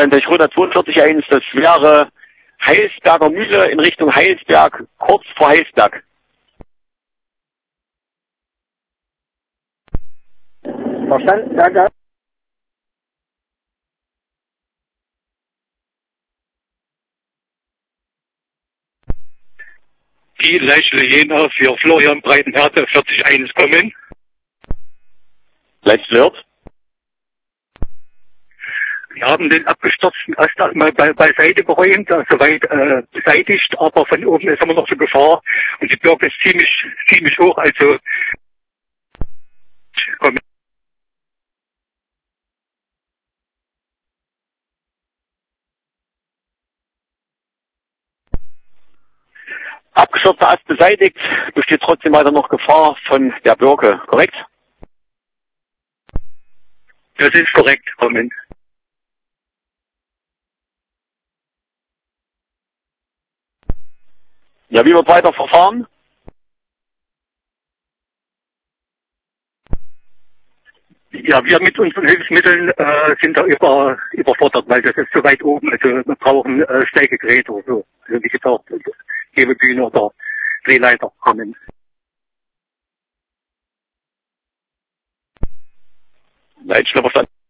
der Schröder 42.1, das wäre Heilsberger Mühle in Richtung Heilsberg, kurz vor Heilsberg. Verstanden, danke. Die Leitstelle Jena für Florian Breitenherde 40.1 kommen. Leitstelle hört. Wir haben den abgestürzten Ast mal beiseite geräumt, soweit beseitigt, aber von oben ist immer noch so Gefahr und die Birke ist ziemlich hoch, also kommen. Abgestürzter Ast beseitigt, besteht trotzdem weiter noch Gefahr von der Birke, korrekt? Das ist korrekt, kommen. Ja, wie wird weiter verfahren? Ja, wir mit unseren Hilfsmitteln sind da überfordert, weil das ist so weit oben. Also wir brauchen Steigegeräte oder so. Also wie gesagt, Hebebühne oder Drehleiter kommen. Leitstelle verstanden.